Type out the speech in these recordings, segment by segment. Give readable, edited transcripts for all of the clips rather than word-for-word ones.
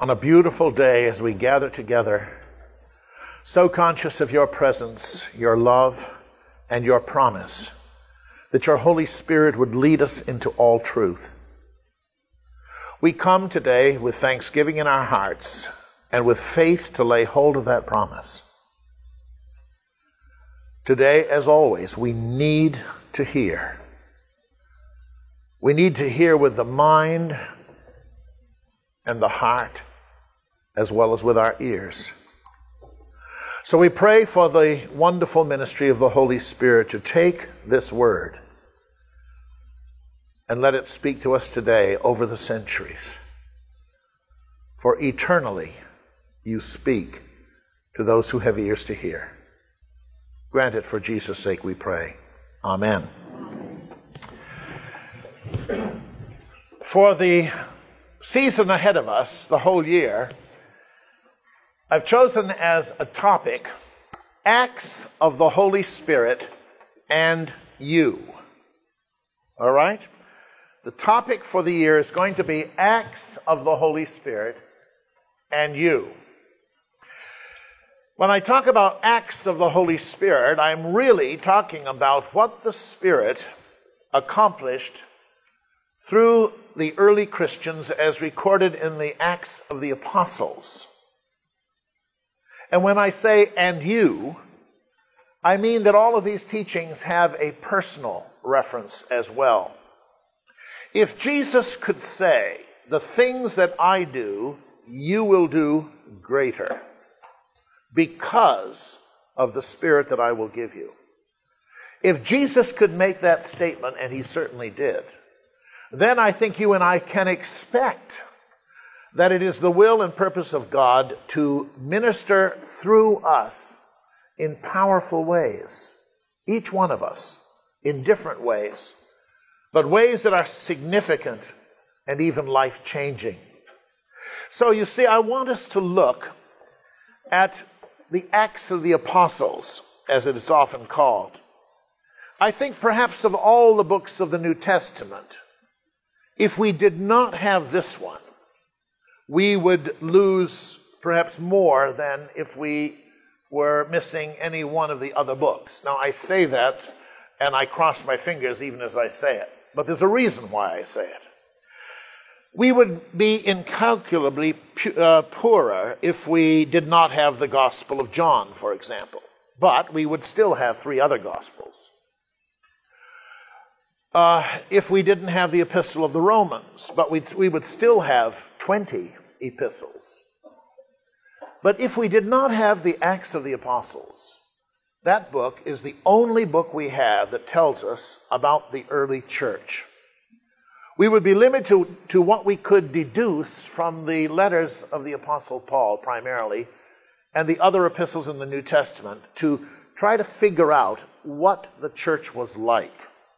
on a beautiful day as we gather together, so conscious of your presence, your love, and your promise that your Holy Spirit would lead us into all truth. We come today with thanksgiving in our hearts and with faith to lay hold of that promise. Today, as always, we need to hear. We need to hear with the mind and the heart, as well as with our ears. So we pray for the wonderful ministry of the Holy Spirit to take this word and let it speak to us today over the centuries. For eternally you speak to those who have ears to hear. Grant it for Jesus' sake, we pray. Amen. For the season ahead of us, the whole year, I've chosen as a topic, Acts of the Holy Spirit and You. All right? The topic for the year is going to be Acts of the Holy Spirit and You. When I talk about acts of the Holy Spirit, I'm really talking about what the Spirit accomplished through the early Christians as recorded in the Acts of the Apostles. And when I say "and you," I mean that all of these teachings have a personal reference as well. If Jesus could say, "The things that I do, you will do greater, because of the Spirit that I will give you." If Jesus could make that statement, and he certainly did, then I think you and I can expect that it is the will and purpose of God to minister through us in powerful ways, each one of us in different ways, but ways that are significant and even life-changing. So you see, I want us to look at the Acts of the Apostles, as it is often called. I think perhaps of all the books of the New Testament, if we did not have this one, we would lose perhaps more than if we were missing any one of the other books. Now, I say that, and I cross my fingers even as I say it, but there's a reason why I say it. We would be incalculably poorer if we did not have the Gospel of John, for example. But we would still have 3 other Gospels. If we didn't have the Epistle of the Romans, but we would still have 20 epistles. But if we did not have the Acts of the Apostles, that book is the only book we have that tells us about the early church. We would be limited to what we could deduce from the letters of the Apostle Paul primarily, and the other epistles in the New Testament, to try to figure out what the church was like.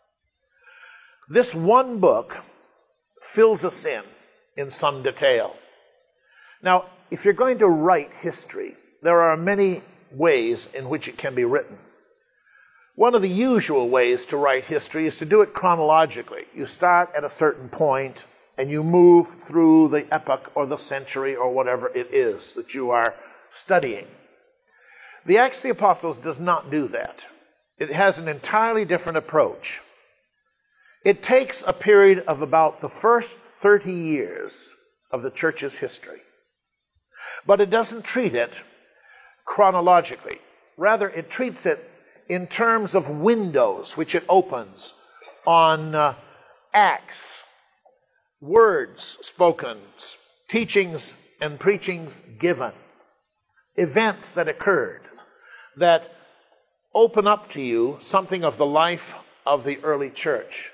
This one book fills us in some detail. Now, if you're going to write history, there are many ways in which it can be written. One of the usual ways to write history is to do it chronologically. You start at a certain point and you move through the epoch or the century or whatever it is that you are studying. The Acts of the Apostles does not do that. It has an entirely different approach. It takes a period of about the first 30 years of the church's history, but it doesn't treat it chronologically. Rather, it treats it in terms of windows which it opens on acts, words spoken, teachings and preachings given, events that occurred that open up to you something of the life of the early church.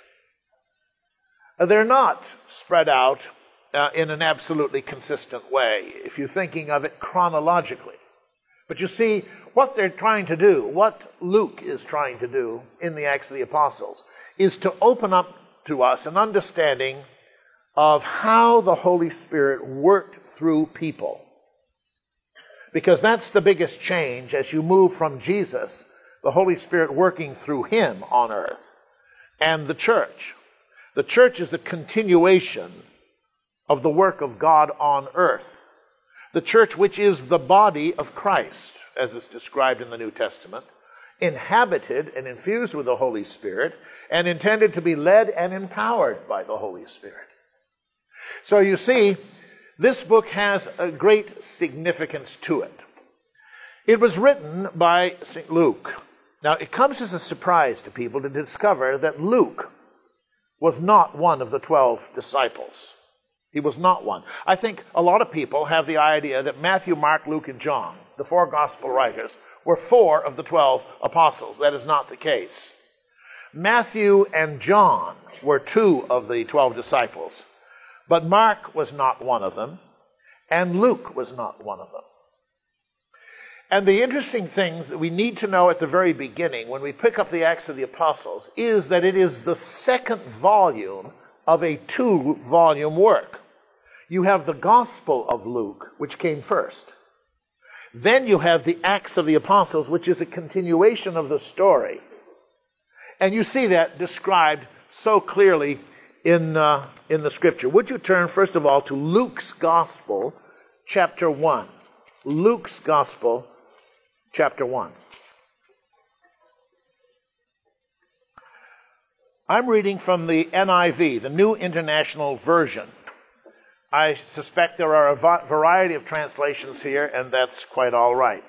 They're not spread out in an absolutely consistent way, if you're thinking of it chronologically. But you see, what they're trying to do, what Luke is trying to do in the Acts of the Apostles, is to open up to us an understanding of how the Holy Spirit worked through people. Because that's the biggest change as you move from Jesus, the Holy Spirit working through him on earth, and the church. The church is the continuation of the work of God on earth The church, which is the body of Christ, as it's described in the New Testament, inhabited and infused with the Holy Spirit, and intended to be led and empowered by the Holy Spirit. So you see, this book has a great significance to it. It was written by St. Luke. Now, it comes as a surprise to people to discover that Luke was not one of the 12 disciples. He was not one. I think a lot of people have the idea that Matthew, Mark, Luke, and John, the 4 gospel writers, were 4 of the 12 apostles. That is not the case. Matthew and John were 2 of the 12 disciples, but Mark was not one of them, and Luke was not one of them. And the interesting thing that we need to know at the very beginning, when we pick up the Acts of the Apostles, is that it is the second volume of a 2-volume work. You have the Gospel of Luke, which came first. Then you have the Acts of the Apostles, which is a continuation of the story. And you see that described so clearly in the Scripture. Would you turn, first of all, to Luke's Gospel, chapter 1. Luke's Gospel, chapter 1. I'm reading from the NIV, the New International Version. I suspect there are a variety of translations here, and that's quite all right.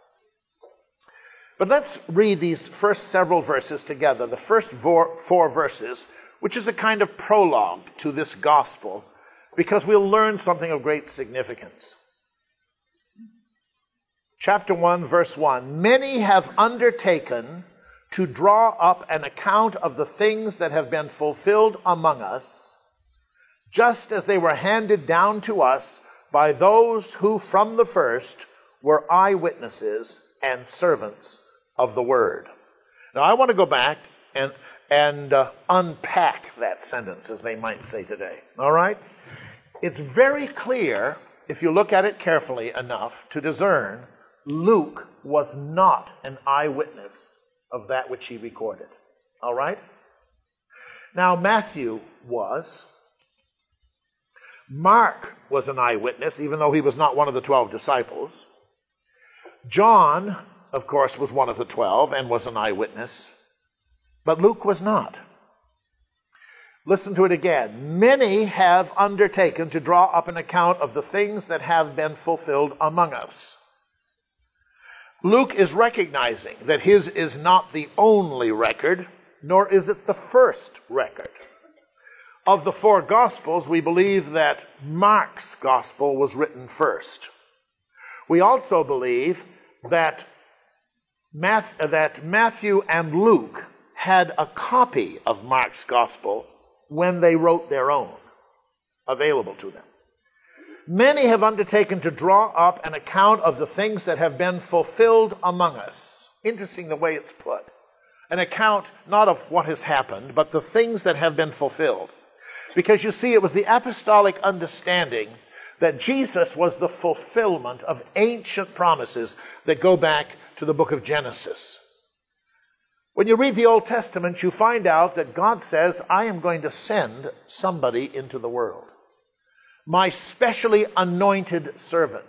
But let's read these first several verses together, the first 4 verses, which is a kind of prologue to this gospel, because we'll learn something of great significance. Chapter 1, verse 1. Many have undertaken to draw up an account of the things that have been fulfilled among us, just as they were handed down to us by those who from the first were eyewitnesses and servants of the word. Now I want to go back and unpack that sentence, as they might say today. All right? It's very clear, if you look at it carefully enough, to discern Luke was not an eyewitness of that which he recorded. All right? Now Matthew was. Mark was an eyewitness, even though he was not one of the 12 disciples. John, of course, was one of the 12 and was an eyewitness. But Luke was not. Listen to it again. Many have undertaken to draw up an account of the things that have been fulfilled among us. Luke is recognizing that his is not the only record, nor is it the first record. Of the 4 Gospels, we believe that Mark's Gospel was written first. We also believe that Matthew and Luke had a copy of Mark's Gospel when they wrote their own, available to them. Many have undertaken to draw up an account of the things that have been fulfilled among us. Interesting the way it's put. An account not of what has happened, but the things that have been fulfilled. Because you see, it was the apostolic understanding that Jesus was the fulfillment of ancient promises that go back to the book of Genesis. When you read the Old Testament, you find out that God says, I am going to send somebody into the world. My specially anointed servant.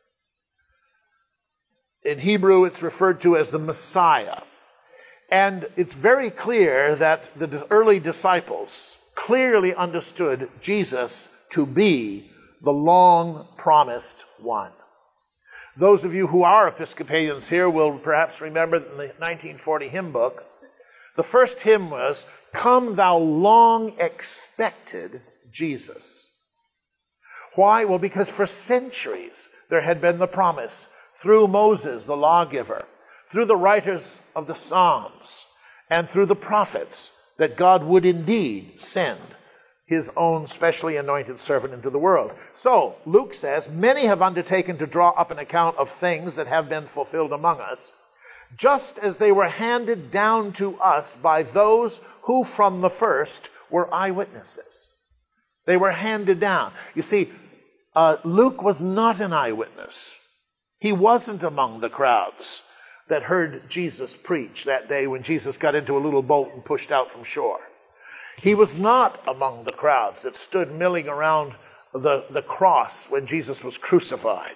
In Hebrew, it's referred to as the Messiah. And it's very clear that the early disciples clearly understood Jesus to be the long-promised one. Those of you who are Episcopalians here will perhaps remember that in the 1940 hymn book, the first hymn was, Come Thou Long-Expected Jesus. Why? Well, because for centuries there had been the promise through Moses, the lawgiver, through the writers of the Psalms, and through the prophets, that God would indeed send his own specially anointed servant into the world. So, Luke says, many have undertaken to draw up an account of things that have been fulfilled among us, just as they were handed down to us by those who from the first were eyewitnesses. They were handed down. You see, Luke was not an eyewitness. He wasn't among the crowds that heard Jesus preach that day when Jesus got into a little boat and pushed out from shore. He was not among the crowds that stood milling around the cross when Jesus was crucified.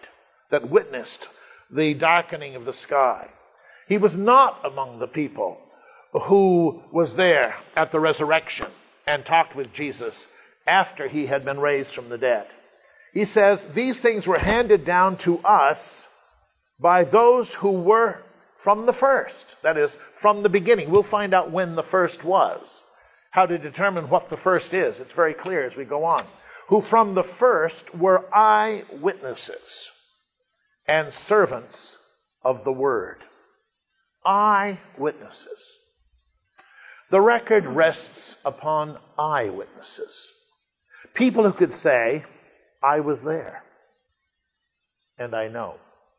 that witnessed the darkening of the sky. He was not among the people who was there at the resurrection and talked with Jesus after he had been raised from the dead. He says, these things were handed down to us by those who were from the first. That is, from the beginning. We'll find out when the first was. How to determine what the first is. It's very clear as we go on. Who from the first were eyewitnesses and servants of the word. Eyewitnesses. The record rests upon eyewitnesses. People who could say, I was there, and I know.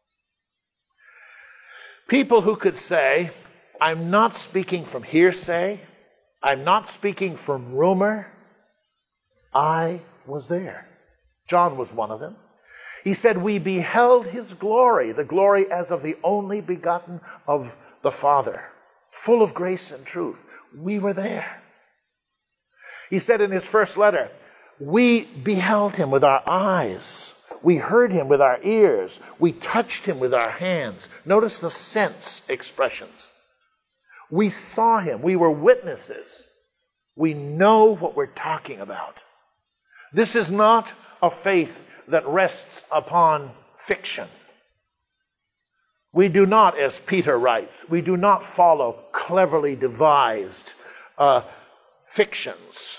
People who could say, I'm not speaking from hearsay, I'm not speaking from rumor, I was there. John was one of them. He said, we beheld his glory, the glory as of the only begotten of the Father, full of grace and truth. We were there. He said in his first letter, we beheld him with our eyes. We heard him with our ears. We touched him with our hands. Notice the sense expressions. We saw him. We were witnesses. We know what we're talking about. This is not a faith that rests upon fiction. We do not, as Peter writes, we do not follow cleverly devised fictions.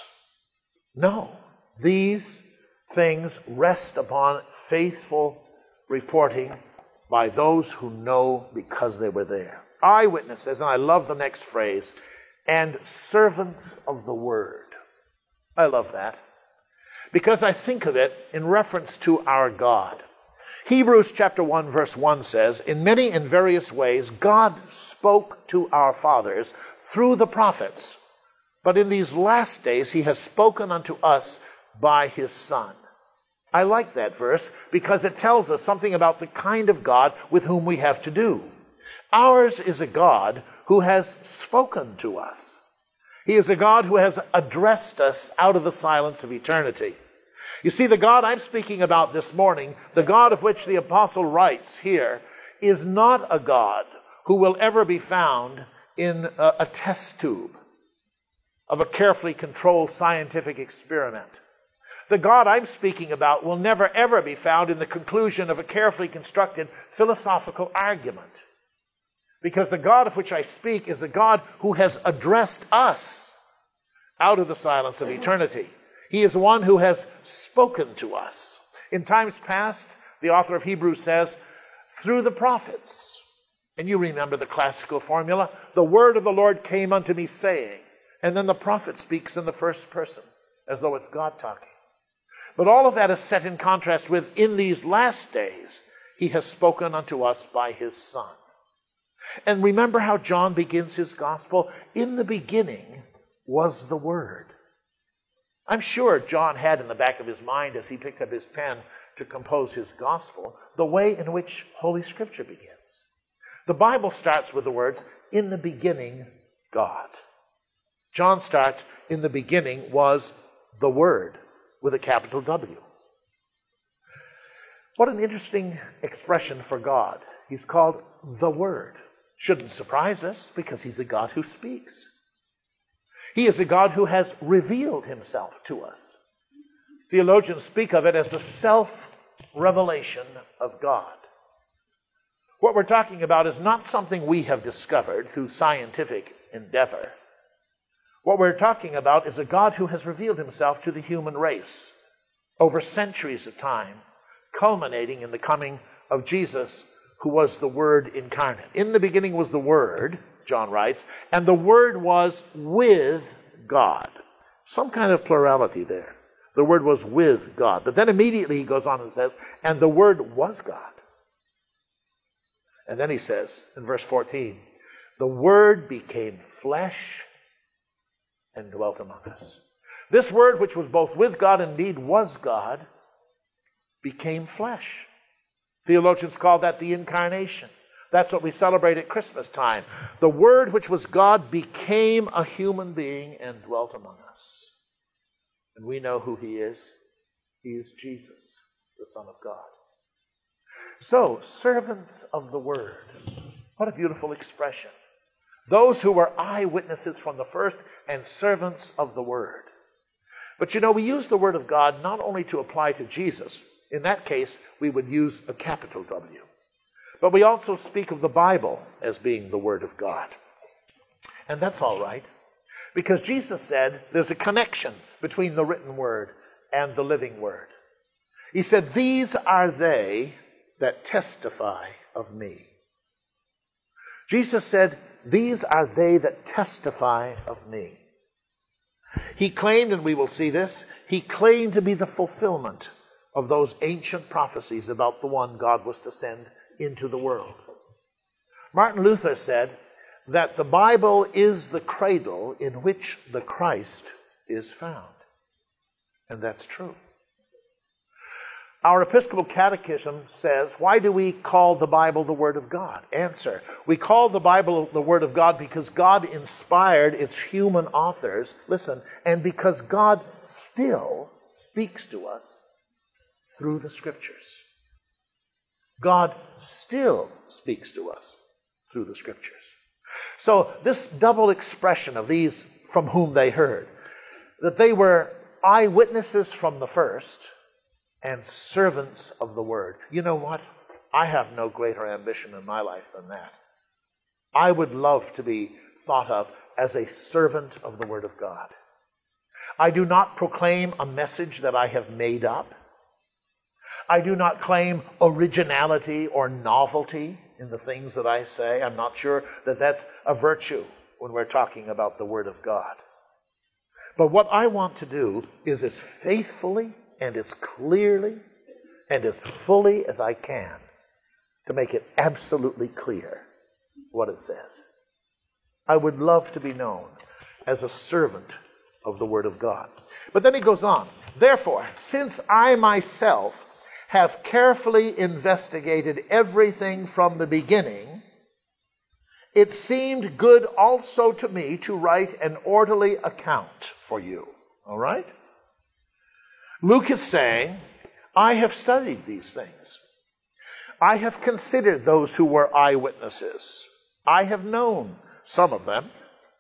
No, these things rest upon faithful reporting by those who know because they were there. Eyewitnesses, and I love the next phrase, and servants of the word. I love that, because I think of it in reference to our God. Hebrews chapter 1 verse 1 says, in many and various ways God spoke to our fathers through the prophets, but in these last days he has spoken unto us by his Son. I like that verse because it tells us something about the kind of God with whom we have to do. Ours is a God who has spoken to us. He is a God who has addressed us out of the silence of eternity. You see, the God I'm speaking about this morning, the God of which the apostle writes here, is not a God who will ever be found in a test tube of a carefully controlled scientific experiment. The God I'm speaking about will never ever be found in the conclusion of a carefully constructed philosophical argument. Because the God of which I speak is a God who has addressed us out of the silence of eternity. He is one who has spoken to us. In times past, the author of Hebrews says, through the prophets. And you remember the classical formula. The word of the Lord came unto me saying. And then the prophet speaks in the first person, as though it's God talking. But all of that is set in contrast with, in these last days, he has spoken unto us by his Son. And remember how John begins his gospel? In the beginning was the Word. I'm sure John had in the back of his mind, as he picked up his pen to compose his gospel, the way in which Holy Scripture begins. The Bible starts with the words, in the beginning, God. John starts, in the beginning was the Word, with a capital W. What an interesting expression for God. He's called the Word. Shouldn't surprise us, because he's a God who speaks. He is a God who has revealed himself to us. Theologians speak of it as the self-revelation of God. What we're talking about is not something we have discovered through scientific endeavor. What we're talking about is a God who has revealed himself to the human race over centuries of time, culminating in the coming of Jesus, who was the Word incarnate. In the beginning was the Word, John writes, and the Word was with God. Some kind of plurality there. The Word was with God. But then immediately he goes on and says, and the Word was God. And then he says, in verse 14, the Word became flesh and dwelt among us. This Word, which was both with God and indeed was God, became flesh. Theologians call that the incarnation. That's what we celebrate at Christmas time. The Word, which was God, became a human being and dwelt among us. And we know who he is. He is Jesus, the Son of God. So, servants of the word. What a beautiful expression. Those who were eyewitnesses from the first and servants of the word. But you know, we use the word of God not only to apply to Jesus. In that case, we would use a capital W. But we also speak of the Bible as being the word of God. And that's all right, because Jesus said there's a connection between the written word and the living word. He said, "These are they that testify of me." Jesus said, "These are they that testify of me." He claimed, and we will see this, he claimed to be the fulfillment of those ancient prophecies about the one God was to send into the world. Martin Luther said that the Bible is the cradle in which the Christ is found. And that's true. Our Episcopal Catechism says, why do we call the Bible the Word of God? Answer, we call the Bible the Word of God because God inspired its human authors, listen, and because God still speaks to us through the Scriptures. God still speaks to us through the Scriptures. So this double expression of these from whom they heard, that they were eyewitnesses from the first and servants of the word. You know what? I have no greater ambition in my life than that. I would love to be thought of as a servant of the word of God. I do not proclaim a message that I have made up. I do not claim originality or novelty in the things that I say. I'm not sure that that's a virtue when we're talking about the Word of God. But what I want to do is as faithfully and as clearly and as fully as I can to make it absolutely clear what it says. I would love to be known as a servant of the Word of God. But then he goes on, "Therefore, since I myself have carefully investigated everything from the beginning, it seemed good also to me to write an orderly account for you." All right? Luke is saying, I have studied these things. I have considered those who were eyewitnesses. I have known some of them.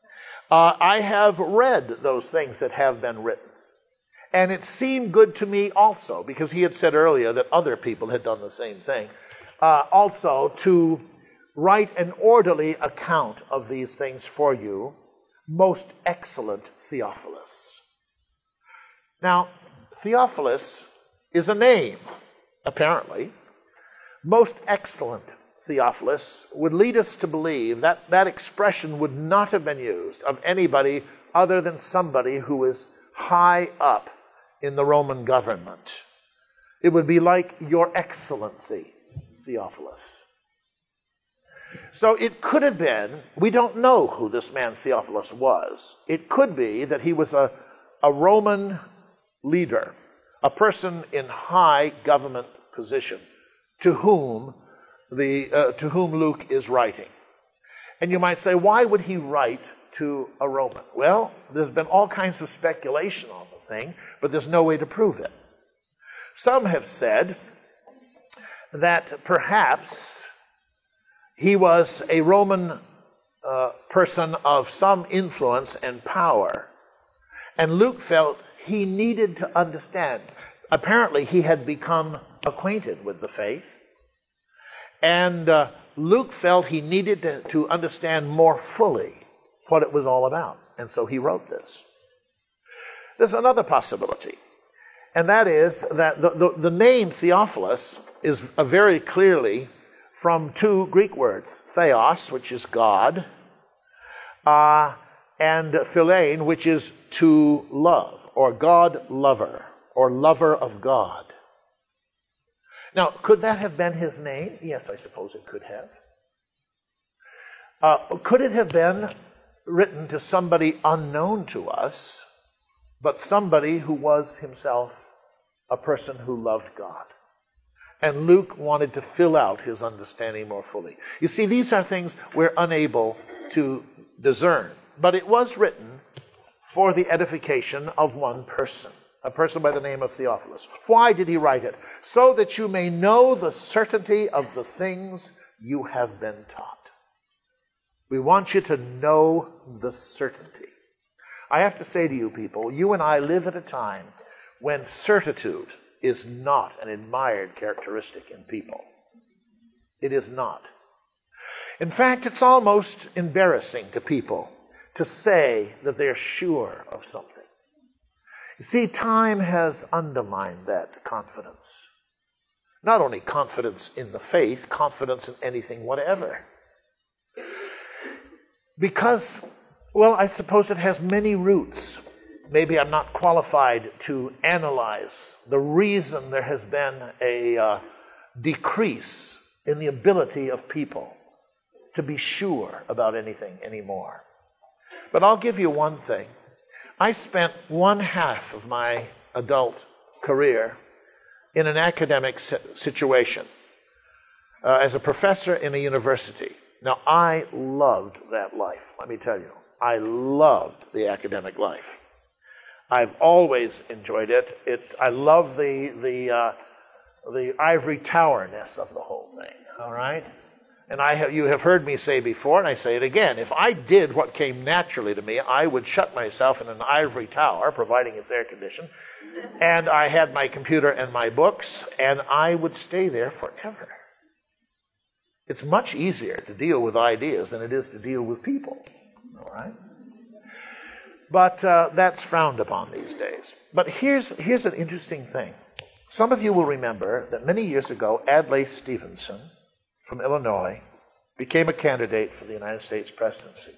I have read those things that have been written. And it seemed good to me also, because he had said earlier that other people had done the same thing, also to write an orderly account of these things for you, most excellent Theophilus. Now, Theophilus is a name, apparently. Most excellent Theophilus would lead us to believe that that expression would not have been used of anybody other than somebody who is high up in the Roman government. It would be like Your Excellency, Theophilus. So it could have been, we don't know who this man Theophilus was. It could be that he was a Roman leader, a person in high government position to whom Luke is writing. And you might say, why would he write to a Roman? Well, there's been all kinds of speculation on the thing, but there's no way to prove it. Some have said that perhaps he was a Roman person of some influence and power, and Luke felt he needed to understand. Apparently, he had become acquainted with the faith, and Luke felt he needed to understand more fully what it was all about, and so he wrote this. There's another possibility, and that is that the name Theophilus is very clearly from two Greek words, theos, which is God, and philein, which is to love, or God lover, or lover of God. Now, could that have been his name? Yes, I suppose it could have. Could it have been written to somebody unknown to us, but somebody who was himself a person who loved God? And Luke wanted to fill out his understanding more fully. You see, these are things we're unable to discern. But it was written for the edification of one person. a person by the name of Theophilus. Why did he write it? So that you may know the certainty of the things you have been taught. We want you to know the certainty. I have to say to you people, you and I live at a time when certitude is not an admired characteristic in people. It is not. In fact, it's almost embarrassing to people to say that they're sure of something. You see, time has undermined that confidence. Not only confidence in the faith, confidence in anything whatever. Because, well, I suppose it has many roots. Maybe I'm not qualified to analyze the reason there has been a decrease in the ability of people to be sure about anything anymore. But I'll give you one thing. I spent 1/2 of my adult career in an academic situation as a professor in a university. Now, I loved that life, let me tell you. I loved the academic life. I've always enjoyed it. I love the ivory tower-ness of the whole thing, all right? And you have heard me say before, and I say it again, if I did what came naturally to me, I would shut myself in an ivory tower, providing it's air-conditioned, and I had my computer and my books, and I would stay there forever. It's much easier to deal with ideas than it is to deal with people, all right? But that's frowned upon these days. But here's an interesting thing. Some of you will remember that many years ago, Adlai Stevenson from Illinois became a candidate for the United States presidency.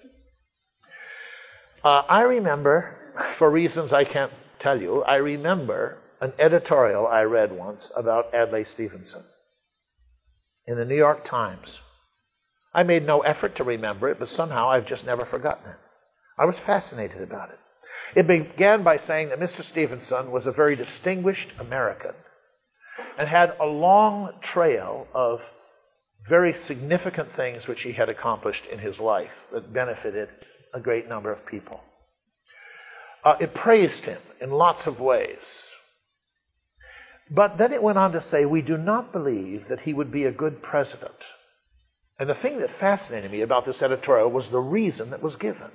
I remember, for reasons I can't tell you, I remember an editorial I read once about Adlai Stevenson in the New York Times. I made no effort to remember it, but somehow I've just never forgotten it. I was fascinated about it. It began by saying that Mr. Stevenson was a very distinguished American and had a long trail of very significant things which he had accomplished in his life that benefited a great number of people. It praised him in lots of ways. But then it went on to say, we do not believe that he would be a good president. And the thing that fascinated me about this editorial was the reason that was given.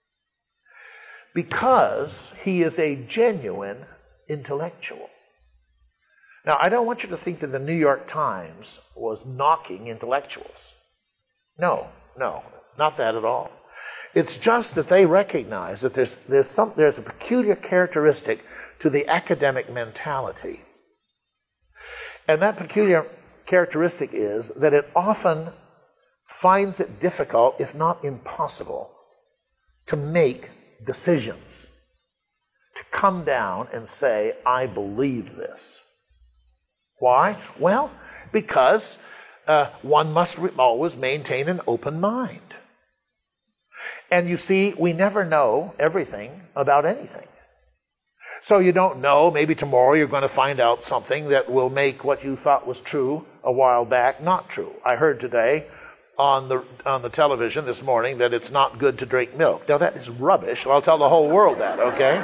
Because he is a genuine intellectual. Now, I don't want you to think that the New York Times was knocking intellectuals. No, not that at all. It's just that they recognize that there's a peculiar characteristic to the academic mentality. And that peculiar characteristic is that it often finds it difficult, if not impossible, to make decisions, to come down and say, I believe this. Why? Well, because one must always maintain an open mind. And you see, we never know everything about anything. So you don't know, maybe tomorrow you're going to find out something that will make what you thought was true a while back not true. I heard today on the television this morning that it's not good to drink milk. Now that is rubbish. I'll tell the whole world that, okay?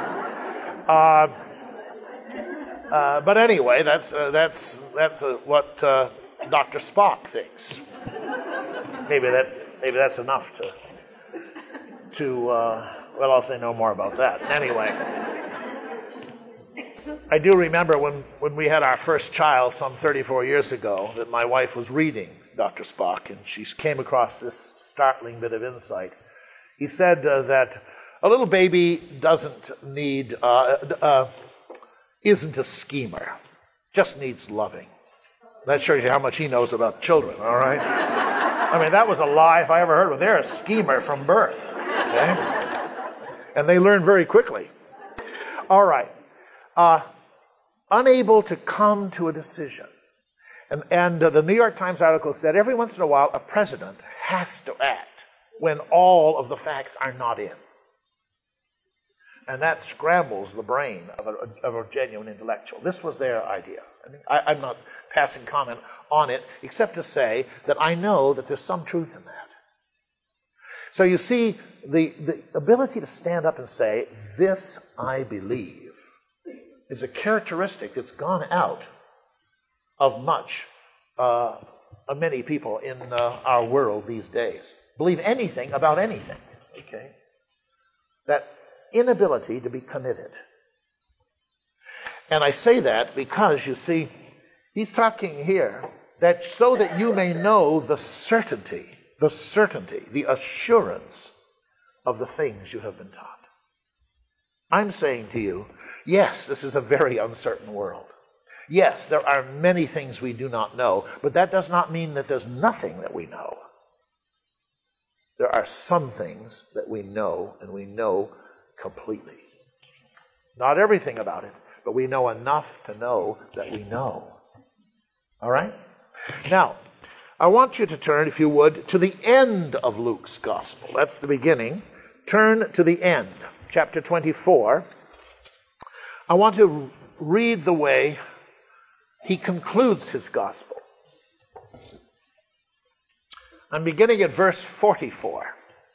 But anyway, that's what Dr. Spock thinks. Maybe that's enough to well, I'll say no more about that. Anyway, I do remember when we had our first child some 34 years ago that my wife was reading Dr. Spock, and she came across this startling bit of insight. He said that a little baby isn't a schemer, just needs loving. That shows you how much he knows about children, all right? I mean, that was a lie if I ever heard one. They're a schemer from birth, okay? And they learn very quickly. All right. Unable to come to a decision. And the New York Times article said every once in a while a president has to act when all of the facts are not in. And that scrambles the brain of a genuine intellectual. This was their idea. I mean, I'm not passing comment on it, except to say that I know that there's some truth in that. So you see, the ability to stand up and say, this I believe, is a characteristic that's gone out of many people in our world these days. Believe anything about anything, okay? That inability to be committed. And I say that because, you see, he's talking here that so that you may know the certainty, the assurance of the things you have been taught. I'm saying to you, yes, this is a very uncertain world. Yes, there are many things we do not know, but that does not mean that there's nothing that we know. There are some things that we know, and we know completely. Not everything about it, but we know enough to know that we know. All right? Now, I want you to turn, if you would, to the end of Luke's gospel. That's the beginning. Turn to the end, chapter 24. I want to read the way he concludes his gospel. I'm beginning at verse 44.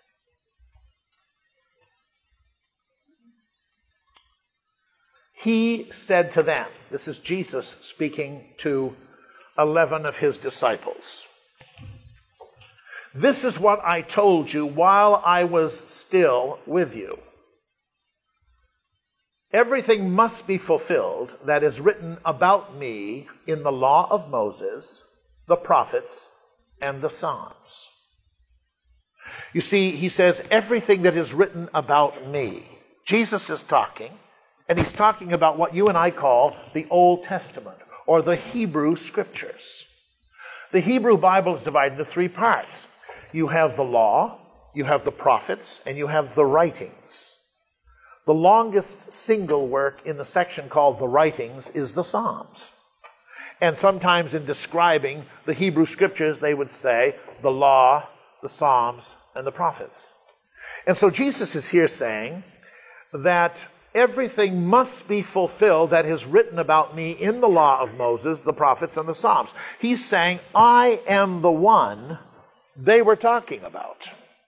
He said to them, this is Jesus speaking to 11 of his disciples, "This is what I told you while I was still with you. Everything must be fulfilled that is written about me in the law of Moses, the prophets, and the Psalms." You see, he says, everything that is written about me. Jesus is talking, and he's talking about what you and I call the Old Testament, or the Hebrew Scriptures. The Hebrew Bible is divided into three parts. You have the law, you have the prophets, and you have the writings. The longest single work in the section called the writings is the Psalms. And sometimes in describing the Hebrew Scriptures, they would say the law, the Psalms, and the prophets. And so Jesus is here saying that everything must be fulfilled that is written about me in the law of Moses, the prophets, and the Psalms. He's saying, I am the one they were talking about.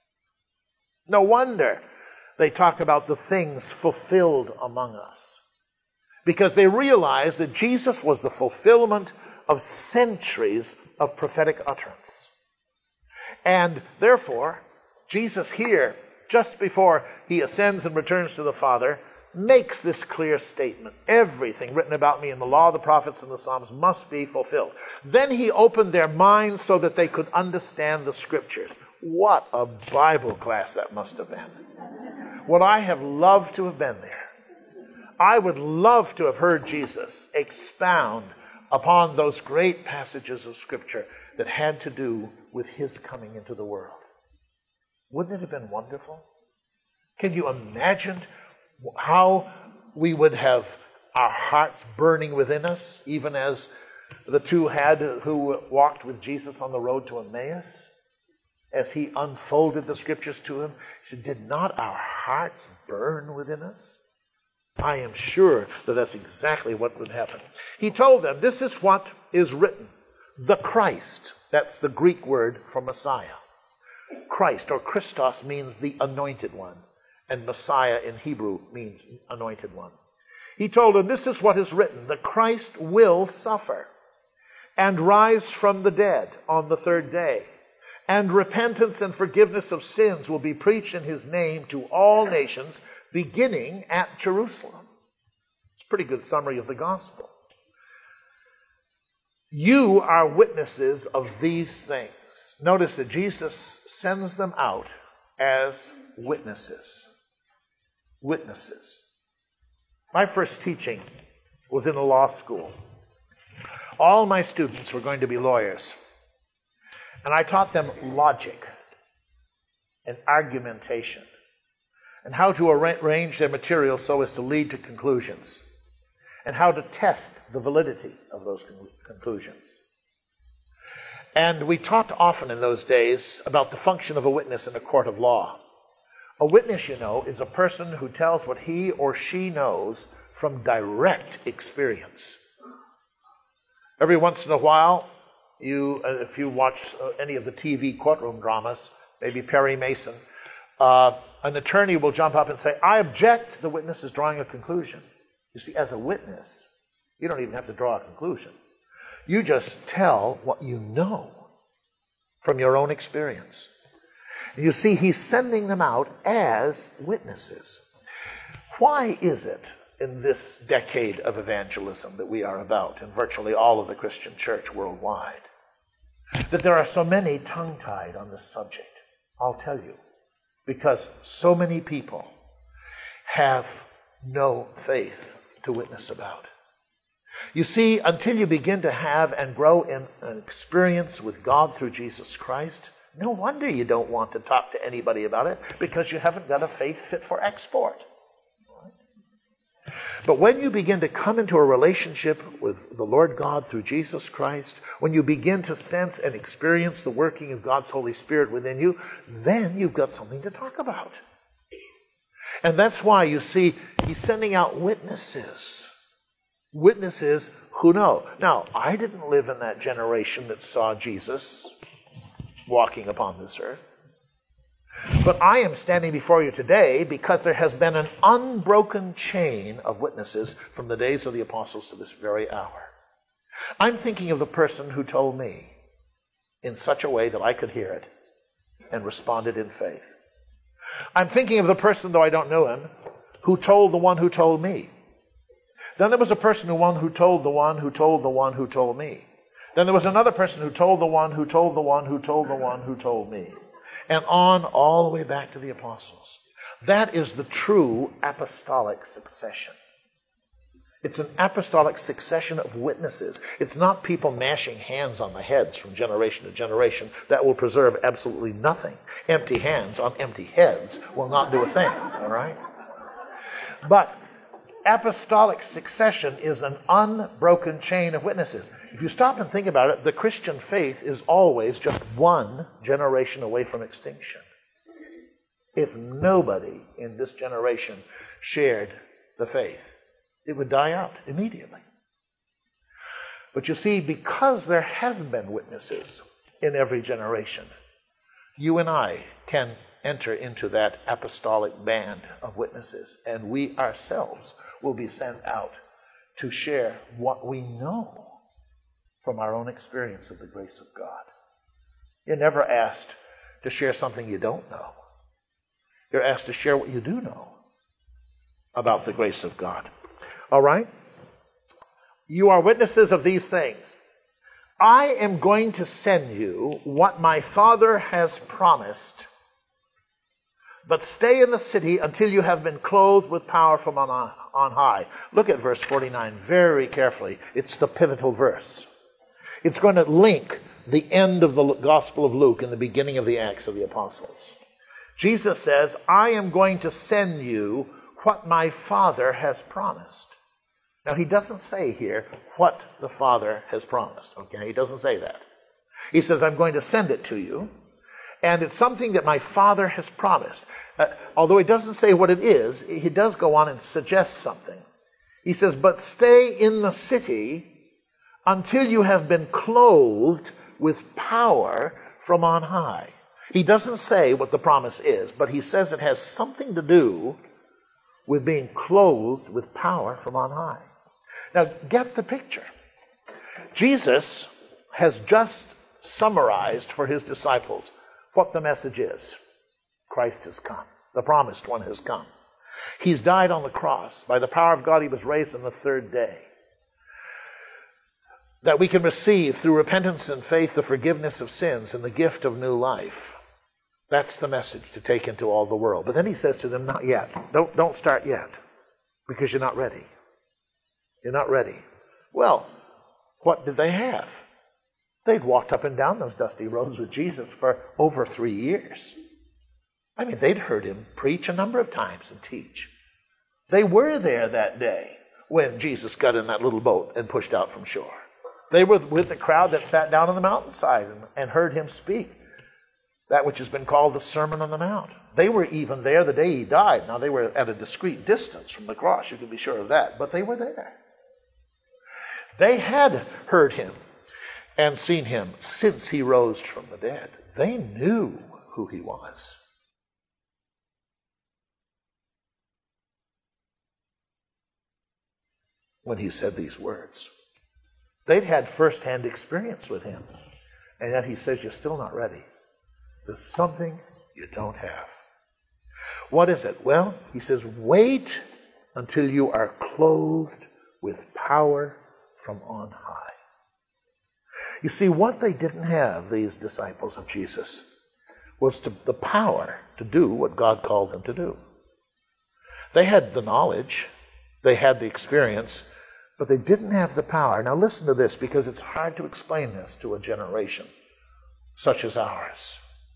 No wonder they talk about the things fulfilled among us, because they realize that Jesus was the fulfillment of centuries of prophetic utterance. And therefore, Jesus here, just before he ascends and returns to the Father, makes this clear statement. Everything written about me in the law, the prophets, and the Psalms must be fulfilled. Then he opened their minds so that they could understand the Scriptures. What a Bible class that must have been. Would I have loved to have been there? I would love to have heard Jesus expound upon those great passages of Scripture that had to do with his coming into the world. Wouldn't it have been wonderful? Can you imagine how we would have our hearts burning within us, even as the two had who walked with Jesus on the road to Emmaus? As he unfolded the Scriptures to him, he said, did not our hearts burn within us? I am sure that that's exactly what would happen. He told them, this is what is written. The Christ, that's the Greek word for Messiah. Christ, or Christos, means the anointed one. And Messiah in Hebrew means anointed one. He told them, this is what is written. The Christ will suffer and rise from the dead on the third day. And repentance and forgiveness of sins will be preached in his name to all nations, beginning at Jerusalem. It's a pretty good summary of the gospel. You are witnesses of these things. Notice that Jesus sends them out as witnesses. Witnesses. My first teaching was in a law school. All my students were going to be lawyers. And I taught them logic and argumentation and how to arrange their material so as to lead to conclusions and how to test the validity of those conclusions. And we talked often in those days about the function of a witness in a court of law. A witness, you know, is a person who tells what he or she knows from direct experience. Every once in a while, if you watch any of the TV courtroom dramas, maybe Perry Mason, an attorney will jump up and say, I object, the witness is drawing a conclusion. You see, as a witness, you don't even have to draw a conclusion. You just tell what you know from your own experience. You see, he's sending them out as witnesses. Why is it in this decade of evangelism that we are about in virtually all of the Christian church worldwide that there are so many tongue-tied on this subject? I'll tell you. Because so many people have no faith to witness about. You see, until you begin to have and grow in an experience with God through Jesus Christ, no wonder you don't want to talk to anybody about it, because you haven't got a faith fit for export. But when you begin to come into a relationship with the Lord God through Jesus Christ, when you begin to sense and experience the working of God's Holy Spirit within you, then you've got something to talk about. And that's why you see he's sending out witnesses. Witnesses who know. Now, I didn't live in that generation that saw Jesus walking upon this earth. But I am standing before you today because there has been an unbroken chain of witnesses from the days of the apostles to this very hour. I'm thinking of the person who told me in such a way that I could hear it and responded in faith. I'm thinking of the person, though I don't know him, who told the one who told me. Then there was a person who told the one who told the one who told me. Then there was another person who told the one who told the one who told the one who told me. And on all the way back to the apostles. That is the true apostolic succession. It's an apostolic succession of witnesses. It's not people mashing hands on the heads from generation to generation. That will preserve absolutely nothing. Empty hands on empty heads will not do a thing, all right? But apostolic succession is an unbroken chain of witnesses. If you stop and think about it, the Christian faith is always just one generation away from extinction. If nobody in this generation shared the faith, it would die out immediately. But you see, because there have been witnesses in every generation, you and I can enter into that apostolic band of witnesses, and we ourselves will be sent out to share what we know from our own experience of the grace of God. You're never asked to share something you don't know. You're asked to share what you do know about the grace of God. All right? You are witnesses of these things. I am going to send you what my Father has promised, but stay in the city until you have been clothed with power from on high. Look at verse 49 very carefully. It's the pivotal verse. It's going to link the end of the Gospel of Luke and the beginning of the Acts of the Apostles. Jesus says, I am going to send you what my Father has promised. Now, he doesn't say here what the Father has promised. Okay, he doesn't say that. He says, I'm going to send it to you, and it's something that my Father has promised. Although he doesn't say what it is, he does go on and suggest something. He says, but stay in the city until you have been clothed with power from on high. He doesn't say what the promise is, but he says it has something to do with being clothed with power from on high. Now, get the picture. Jesus has just summarized for his disciples what the message is. Christ has come. The promised one has come. He's died on the cross. By the power of God, he was raised on the third day. That we can receive through repentance and faith the forgiveness of sins and the gift of new life. That's the message to take into all the world. But then he says to them, not yet. Don't start yet, because you're not ready. You're not ready. Well, what did they have? They'd walked up and down those dusty roads with Jesus for over 3 years. I mean, they'd heard him preach a number of times and teach. They were there that day when Jesus got in that little boat and pushed out from shore. They were with the crowd that sat down on the mountainside and heard him speak, that which has been called the Sermon on the Mount. They were even there the day he died. Now, they were at a discreet distance from the cross, you can be sure of that, but they were there. They had heard him and seen him since he rose from the dead. They knew who he was. when he said these words. They'd had first-hand experience with him. And yet he says, you're still not ready. There's something you don't have. What is it? Well, he says, wait until you are clothed with power from on high. You see, what they didn't have, these disciples of Jesus, was the power to do what God called them to do. They had the knowledge, they had the experience, but they didn't have the power. Now listen to this, because it's hard to explain this to a generation such as ours.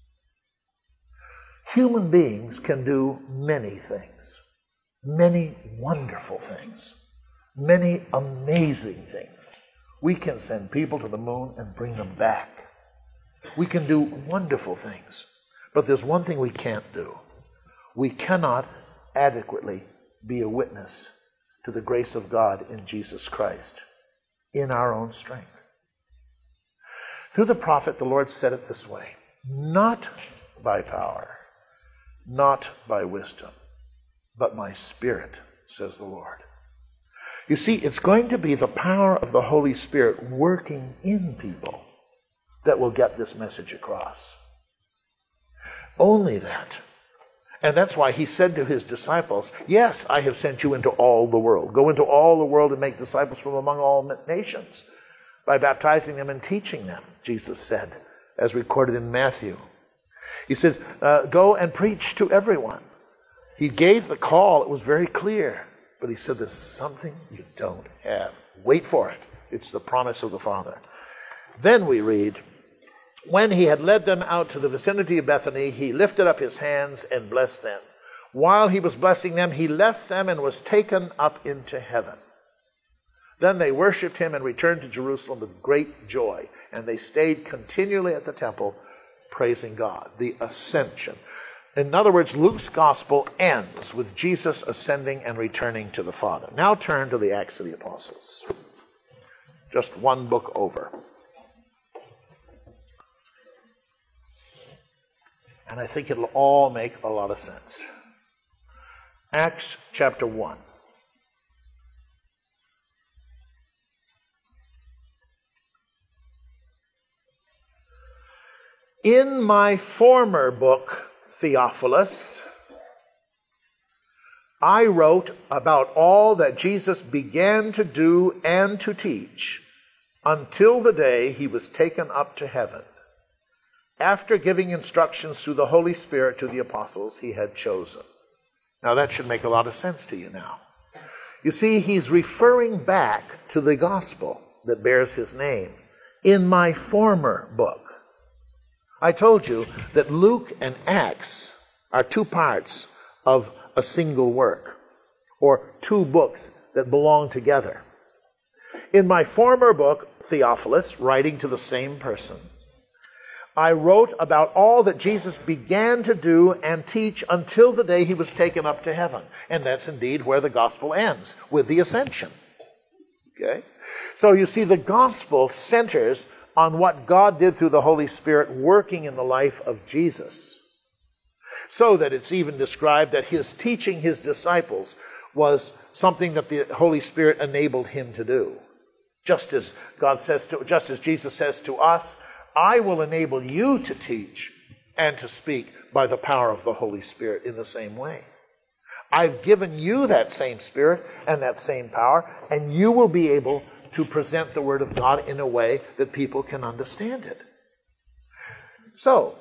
Human beings can do many things, many wonderful things, many amazing things. We can send people to the moon and bring them back. We can do wonderful things. But there's one thing we can't do. We cannot adequately be a witness to the grace of God in Jesus Christ in our own strength. Through the prophet, the Lord said it this way: not by power, not by wisdom, but my Spirit, says the Lord. You see, it's going to be the power of the Holy Spirit working in people that will get this message across. Only that. And that's why he said to his disciples, yes, I have sent you into all the world. Go into all the world and make disciples from among all nations by baptizing them and teaching them, Jesus said, as recorded in Matthew. He says, go and preach to everyone. He gave the call. It was very clear. But he said, there's something you don't have. Wait for it. It's the promise of the Father. Then we read, when he had led them out to the vicinity of Bethany, he lifted up his hands and blessed them. While he was blessing them, he left them and was taken up into heaven. Then they worshipped him and returned to Jerusalem with great joy. And they stayed continually at the temple, praising God. The ascension. In other words, Luke's gospel ends with Jesus ascending and returning to the Father. Now turn to the Acts of the Apostles. Just one book over. And I think it'll all make a lot of sense. Acts chapter 1. In my former book, Theophilus, I wrote about all that Jesus began to do and to teach until the day he was taken up to heaven, after giving instructions through the Holy Spirit to the apostles he had chosen. Now that should make a lot of sense to you now. You see, he's referring back to the gospel that bears his name. In my former book. I told you that Luke and Acts are two parts of a single work, or two books that belong together. In my former book, Theophilus, writing to the same person, I wrote about all that Jesus began to do and teach until the day he was taken up to heaven. And that's indeed where the gospel ends, with the ascension. Okay? So you see, the gospel centers on what God did through the Holy Spirit working in the life of Jesus. So that it's even described that his teaching his disciples was something that the Holy Spirit enabled him to do. Just as Jesus says to us, I will enable you to teach and to speak by the power of the Holy Spirit in the same way. I've given you that same Spirit and that same power, and you will be able to present the Word of God in a way that people can understand it. So,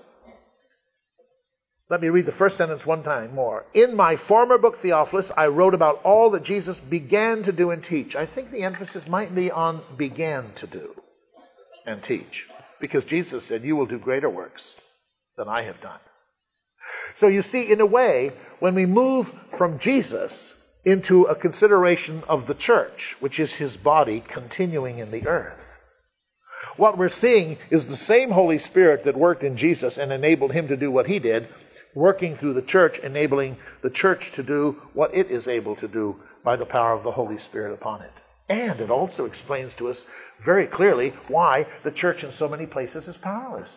let me read the first sentence one time more. In my former book, Theophilus, I wrote about all that Jesus began to do and teach. I think the emphasis might be on began to do and teach. Because Jesus said, you will do greater works than I have done. So you see, in a way, when we move from Jesus into a consideration of the church, which is his body continuing in the earth, what we're seeing is the same Holy Spirit that worked in Jesus and enabled him to do what he did, working through the church, enabling the church to do what it is able to do by the power of the Holy Spirit upon it. And it also explains to us very clearly why the church in so many places is powerless.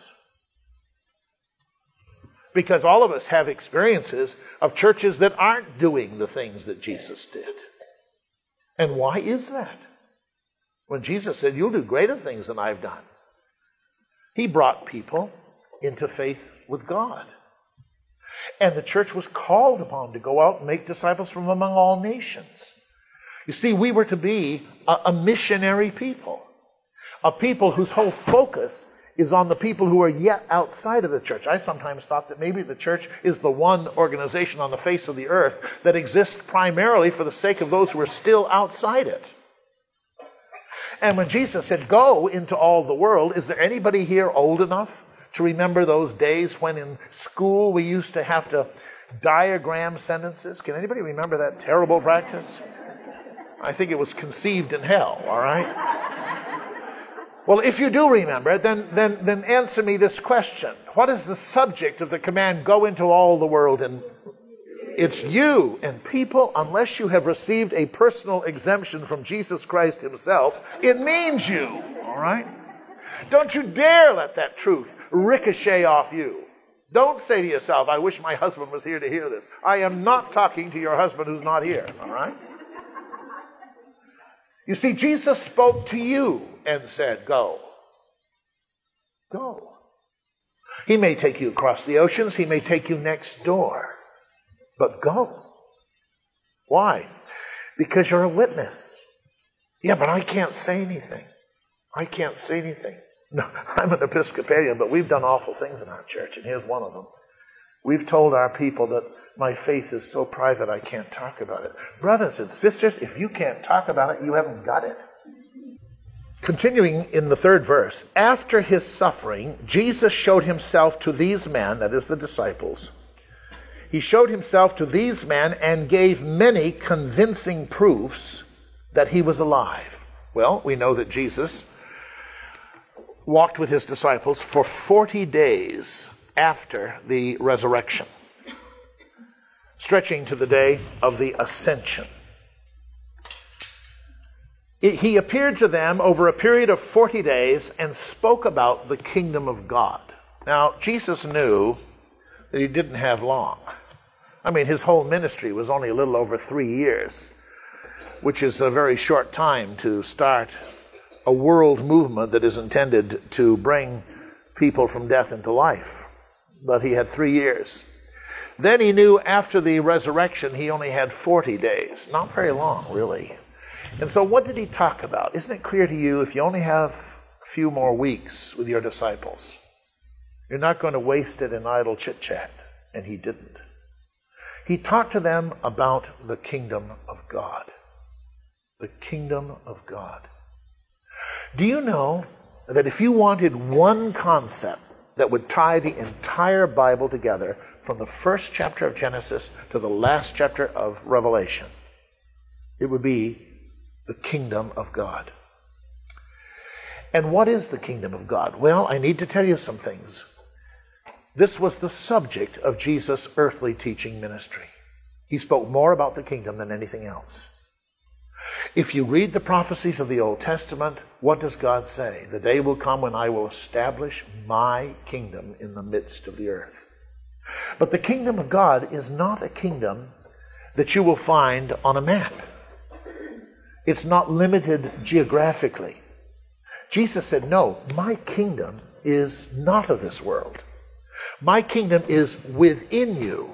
Because all of us have experiences of churches that aren't doing the things that Jesus did. And why is that? When Jesus said, you'll do greater things than I've done, he brought people into faith with God. And the church was called upon to go out and make disciples from among all nations. You see, we were to be a missionary people, a people whose whole focus is on the people who are yet outside of the church. I sometimes thought that maybe the church is the one organization on the face of the earth that exists primarily for the sake of those who are still outside it. And when Jesus said, go into all the world, is there anybody here old enough to remember those days when in school we used to have to diagram sentences? Can anybody remember that terrible practice? I think it was conceived in hell, all right? Well, if you do remember, then answer me this question. What is the subject of the command, go into all the world? And it's you. And people, unless you have received a personal exemption from Jesus Christ himself, it means you, all right? Don't you dare let that truth ricochet off you. Don't say to yourself, I wish my husband was here to hear this. I am not talking to your husband who's not here, all right? You see, Jesus spoke to you and said, go. Go. He may take you across the oceans. He may take you next door. But go. Why? Because you're a witness. Yeah, but I can't say anything. I can't say anything. No, I'm an Episcopalian, but we've done awful things in our church, and here's one of them. We've told our people that my faith is so private I can't talk about it. Brothers and sisters, if you can't talk about it, you haven't got it. Continuing in the 3rd verse, after his suffering, Jesus showed himself to these men, that is the disciples. He showed himself to these men and gave many convincing proofs that he was alive. Well, we know that Jesus walked with his disciples for 40 days after the resurrection, stretching to the day of the ascension. He appeared to them over a period of 40 days and spoke about the kingdom of God. Now, Jesus knew that he didn't have long. I mean, his whole ministry was only a little over 3 years, which is a very short time to start a world movement that is intended to bring people from death into life. But he had 3 years. Then he knew after the resurrection he only had 40 days. Not very long, really. And so what did he talk about? Isn't it clear to you, if you only have a few more weeks with your disciples, you're not going to waste it in idle chit-chat? And he didn't. He talked to them about the kingdom of God. The kingdom of God. Do you know that if you wanted one concept that would tie the entire Bible together from the first chapter of Genesis to the last chapter of Revelation, it would be the kingdom of God. And what is the kingdom of God? Well, I need to tell you some things. This was the subject of Jesus' earthly teaching ministry. He spoke more about the kingdom than anything else. If you read the prophecies of the Old Testament, what does God say? The day will come when I will establish my kingdom in the midst of the earth. But the kingdom of God is not a kingdom that you will find on a map. It's not limited geographically. Jesus said, no, my kingdom is not of this world. My kingdom is within you.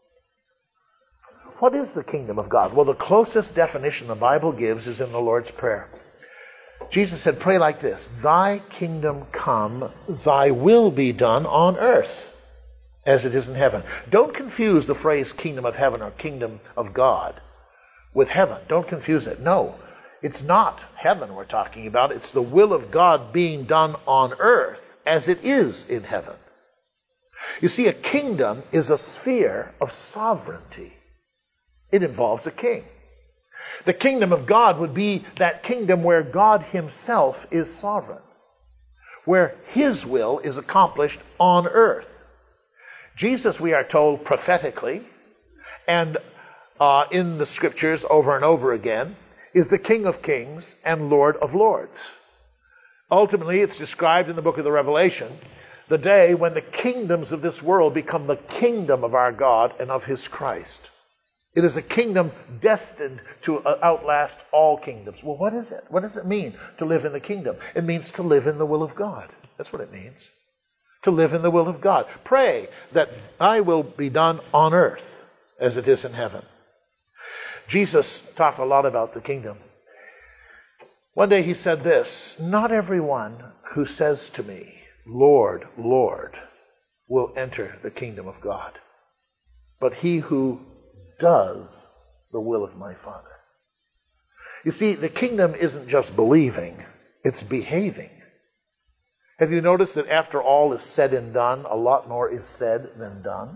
What is the kingdom of God? Well, the closest definition the Bible gives is in the Lord's Prayer. Jesus said, pray like this, thy kingdom come, thy will be done on earth as it is in heaven. Don't confuse the phrase kingdom of heaven or kingdom of God with heaven. Don't confuse it. No, it's not heaven we're talking about. It's the will of God being done on earth as it is in heaven. You see, a kingdom is a sphere of sovereignty. It involves a king. The kingdom of God would be that kingdom where God himself is sovereign, where his will is accomplished on earth. Jesus, we are told prophetically, and in the scriptures over and over again, is the King of Kings and Lord of Lords. Ultimately, it's described in the book of the Revelation, the day when the kingdoms of this world become the kingdom of our God and of his Christ. It is a kingdom destined to outlast all kingdoms. Well, what is it? What does it mean to live in the kingdom? It means to live in the will of God. That's what it means. To live in the will of God. Pray that thy will be done on earth as it is in heaven. Jesus talked a lot about the kingdom. One day he said this, not everyone who says to me, Lord, Lord, will enter the kingdom of God, but he who does the will of my Father. You see, the kingdom isn't just believing, it's behaving. Have you noticed that after all is said and done, a lot more is said than done?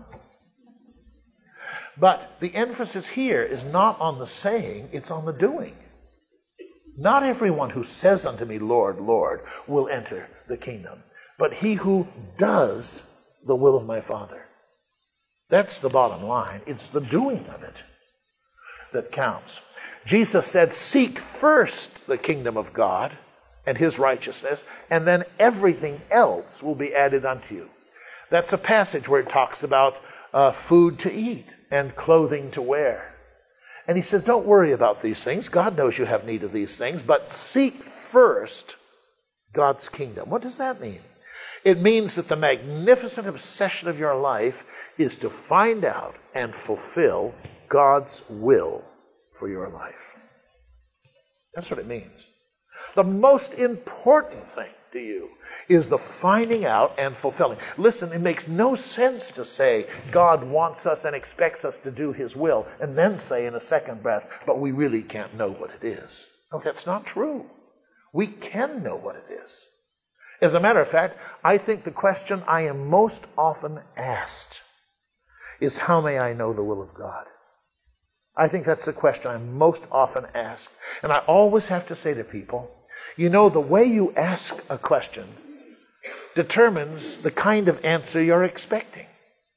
But the emphasis here is not on the saying, it's on the doing. Not everyone who says unto me, Lord, Lord, will enter the kingdom, but he who does the will of my Father. That's the bottom line. It's the doing of it that counts. Jesus said, seek first the kingdom of God and his righteousness, and then everything else will be added unto you. That's a passage where it talks about food to eat and clothing to wear. And he says, don't worry about these things. God knows you have need of these things, but seek first God's kingdom. What does that mean? It means that the magnificent obsession of your life is to find out and fulfill God's will for your life. That's what it means. The most important thing to you is the finding out and fulfilling. Listen, it makes no sense to say God wants us and expects us to do his will, and then say in a second breath, but we really can't know what it is. No, that's not true. We can know what it is. As a matter of fact, I think the question I am most often asked is, how may I know the will of God? I think that's the question I'm most often asked. And I always have to say to people, you know, the way you ask a question determines the kind of answer you're expecting.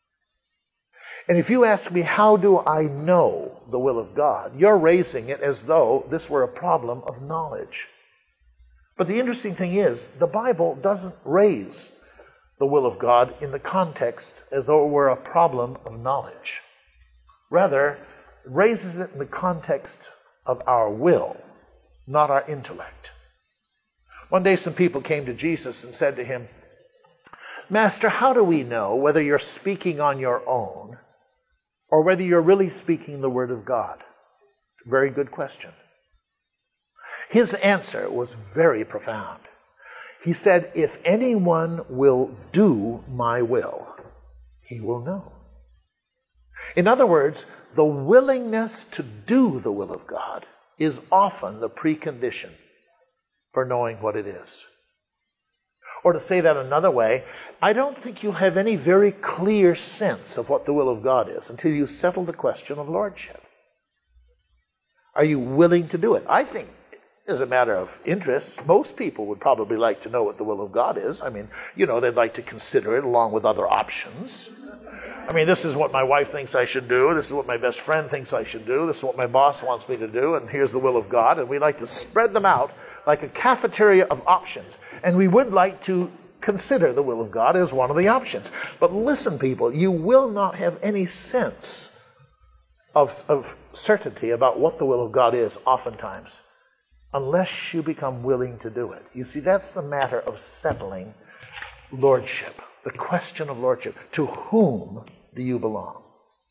And if you ask me, how do I know the will of God? You're raising it as though this were a problem of knowledge. But the interesting thing is, the Bible doesn't raise the will of God in the context as though it were a problem of knowledge. Rather, it raises it in the context of our will, not our intellect. One day some people came to Jesus and said to him, Master, how do we know whether you're speaking on your own or whether you're really speaking the word of God? Very good question. His answer was very profound. He said, if anyone will do my will, he will know. In other words, the willingness to do the will of God is often the precondition for knowing what it is. Or to say that another way, I don't think you'll have any very clear sense of what the will of God is until you settle the question of lordship. Are you willing to do it? I think, as a matter of interest, most people would probably like to know what the will of God is. I mean, you know, they'd like to consider it along with other options. I mean, this is what my wife thinks I should do. This is what my best friend thinks I should do. This is what my boss wants me to do. And here's the will of God. And we like to spread them out like a cafeteria of options. And we would like to consider the will of God as one of the options. But listen, people, you will not have any sense of certainty about what the will of God is oftentimes unless you become willing to do it. You see, that's the matter of settling lordship, the question of lordship. To whom do you belong?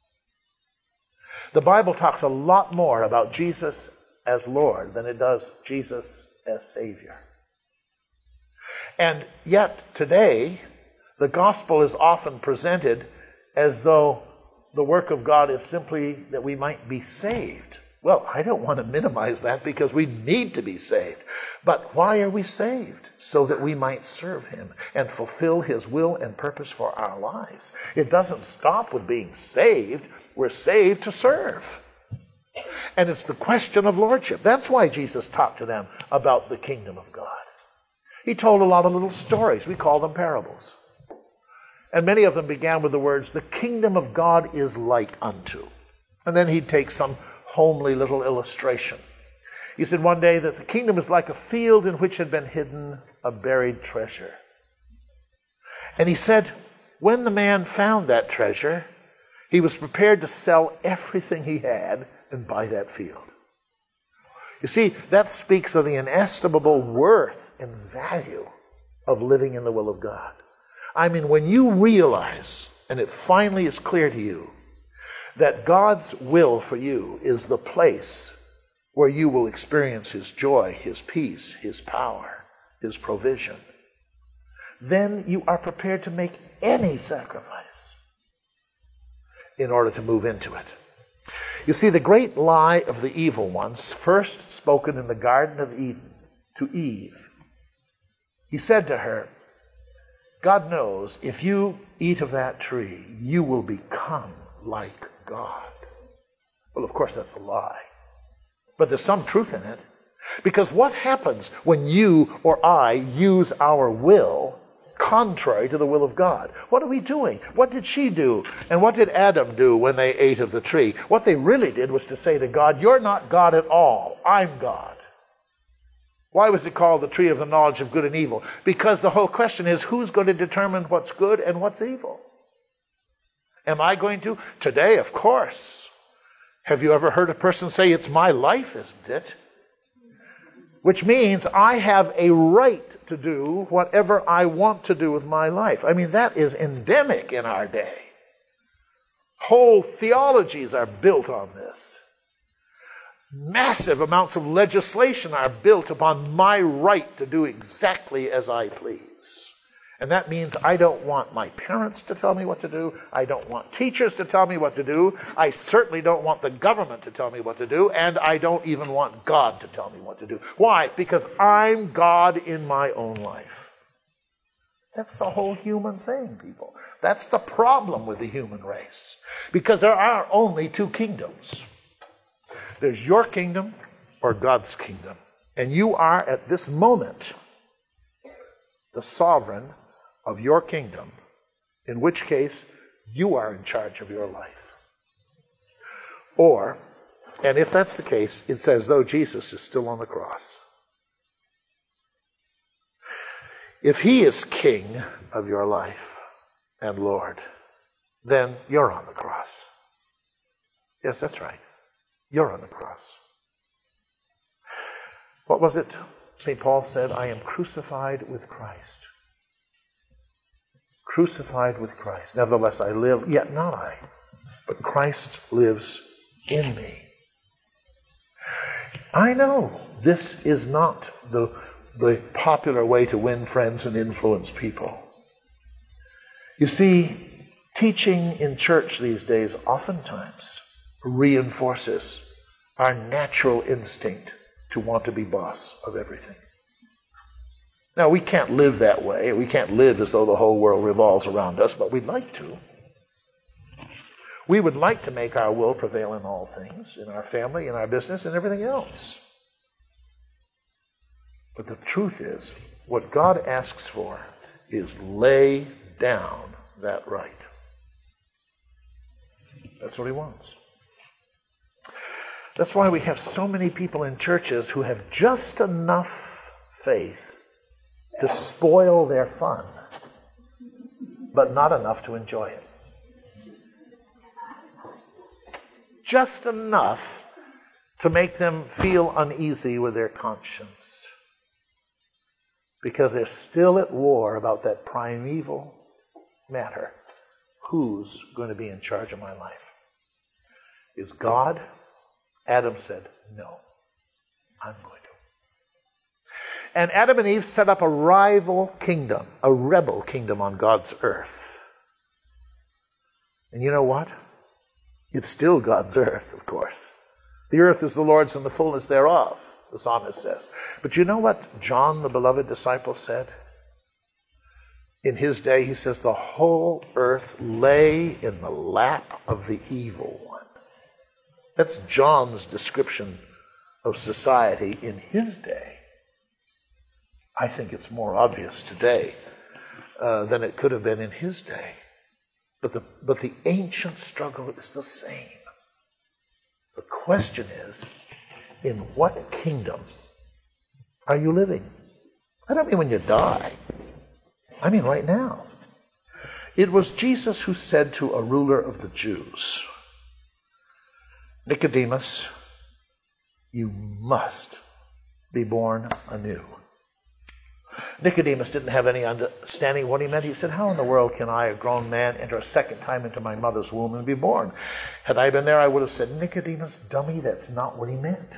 The Bible talks a lot more about Jesus as Lord than it does Jesus as Savior. And yet, today, the gospel is often presented as though the work of God is simply that we might be saved. Well, I don't want to minimize that because we need to be saved. But why are we saved? So that we might serve Him and fulfill His will and purpose for our lives. It doesn't stop with being saved. We're saved to serve. And it's the question of lordship. That's why Jesus talked to them about the kingdom of God. He told a lot of little stories. We call them parables. And many of them began with the words, the kingdom of God is like unto. And then he'd take some homely little illustration. He said one day that the kingdom is like a field in which had been hidden a buried treasure. And he said, when the man found that treasure, He was prepared to sell everything he had and buy that field. You see, that speaks of the inestimable worth and value of living in the will of God. I mean, when you realize, and it finally is clear to you, that God's will for you is the place where you will experience His joy, His peace, His power, His provision, then you are prepared to make any sacrifice in order to move into it. You see, the great lie of the evil ones, first spoken in the Garden of Eden to Eve. He said to her, God knows if you eat of that tree, you will become like God. Well, of course, that's a lie. But there's some truth in it. Because what happens when you or I use our will contrary to the will of God? What are we doing? What did she do? And what did Adam do when they ate of the tree? What they really did was to say to God, you're not God at all. I'm God. Why was it called the tree of the knowledge of good and evil? Because the whole question is, who's going to determine what's good and what's evil? Am I going to? Today, of course. Have you ever heard a person say, it's my life, isn't it? Which means I have a right to do whatever I want to do with my life. I mean, that is endemic in our day. Whole theologies are built on this. Massive amounts of legislation are built upon my right to do exactly as I please. And that means I don't want my parents to tell me what to do. I don't want teachers to tell me what to do. I certainly don't want the government to tell me what to do. And I don't even want God to tell me what to do. Why? Because I'm God in my own life. That's the whole human thing, people. That's the problem with the human race. Because there are only two kingdoms. There's your kingdom or God's kingdom. And you are at this moment the sovereign of your kingdom, in which case you are in charge of your life. Or, and if that's the case, it's as though Jesus is still on the cross. If He is king of your life and Lord, then you're on the cross. Yes, that's right. You're on the cross. What was it St. Paul said? I am crucified with Christ. Crucified with Christ. Nevertheless I live, yet not I, but Christ lives in me. I know this is not the popular way to win friends and influence people. You see, teaching in church these days oftentimes reinforces our natural instinct to want to be boss of everything. Now, we can't live that way. We can't live as though the whole world revolves around us, but we'd like to. We would like to make our will prevail in all things, in our family, in our business, and everything else. But the truth is, what God asks for is lay down that right. That's what He wants. That's why we have so many people in churches who have just enough faith to spoil their fun, but not enough to enjoy it. Just enough to make them feel uneasy with their conscience, because they're still at war about that primeval matter. Who's going to be in charge of my life? Is God? Adam said, no, I'm going to. And Adam and Eve set up a rival kingdom, a rebel kingdom on God's earth. And you know what? It's still God's earth, of course. The earth is the Lord's and the fullness thereof, the psalmist says. But you know what John, the beloved disciple, said? In his day, he says, the whole earth lay in the lap of the evil one. That's John's description of society in his day. I think it's more obvious today than it could have been in his day. But the ancient struggle is the same. The question is, in what kingdom are you living? I don't mean when you die. I mean right now. It was Jesus who said to a ruler of the Jews, Nicodemus, you must be born anew. Nicodemus didn't have any understanding of what he meant. He said, how in the world can I, a grown man, enter a second time into my mother's womb and be born? Had I been there, I would have said, Nicodemus, dummy, that's not what he meant.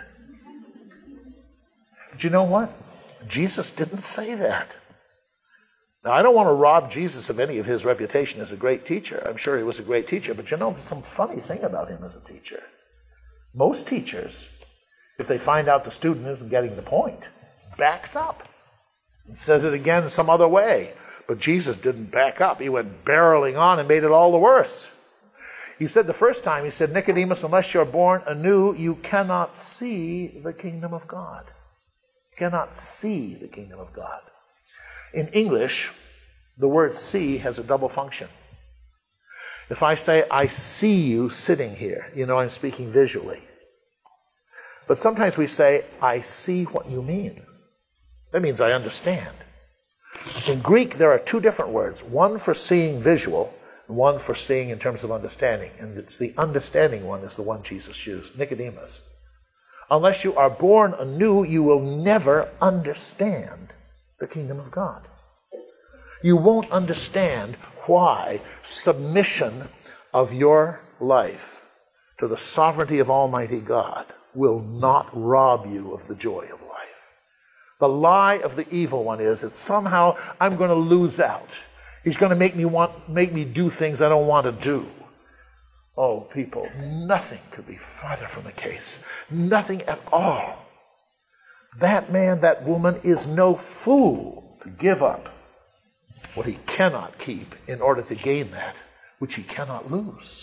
But you know what? Jesus didn't say that. Now, I don't want to rob Jesus of any of his reputation as a great teacher. I'm sure he was a great teacher, but you know, there's some funny thing about him as a teacher. Most teachers, if they find out the student isn't getting the point, backs up and says it again some other way. But Jesus didn't back up. He went barreling on and made it all the worse. He said the first time, he said, Nicodemus, unless you're born anew, you cannot see the kingdom of God. You cannot see the kingdom of God. In English, the word see has a double function. If I say, I see you sitting here, you know I'm speaking visually. But sometimes we say, I see what you mean. That means I understand. In Greek, there are two different words, one for seeing visual, and one for seeing in terms of understanding. And it's the understanding one is the one Jesus used, Nicodemus. Unless you are born anew, you will never understand the kingdom of God. You won't understand why submission of your life to the sovereignty of Almighty God will not rob you of the joy of life. The lie of the evil one is that somehow I'm going to lose out. He's going to make me do things I don't want to do. Oh, people, nothing could be farther from the case. Nothing at all. That man, that woman is no fool to give up what he cannot keep in order to gain that which he cannot lose.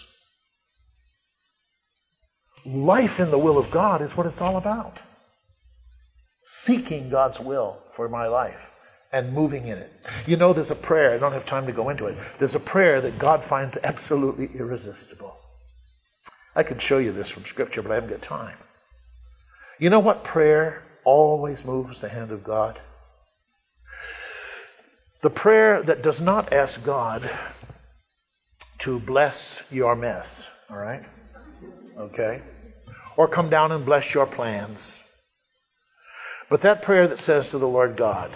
Life in the will of God is what it's all about. Seeking God's will for my life and moving in it. You know, there's a prayer, I don't have time to go into it. There's a prayer that God finds absolutely irresistible. I could show you this from Scripture, but I haven't got time. You know what prayer always moves the hand of God? The prayer that does not ask God to bless your mess, all right? Okay? Or come down and bless your plans. But that prayer that says to the Lord God,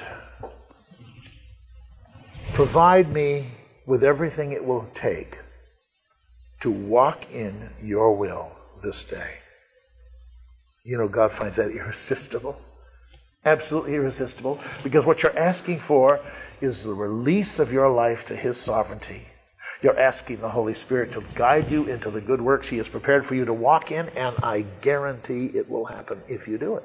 provide me with everything it will take to walk in your will this day. You know, God finds that irresistible. Absolutely irresistible. Because what you're asking for is the release of your life to His sovereignty. You're asking the Holy Spirit to guide you into the good works He has prepared for you to walk in, and I guarantee it will happen if you do it.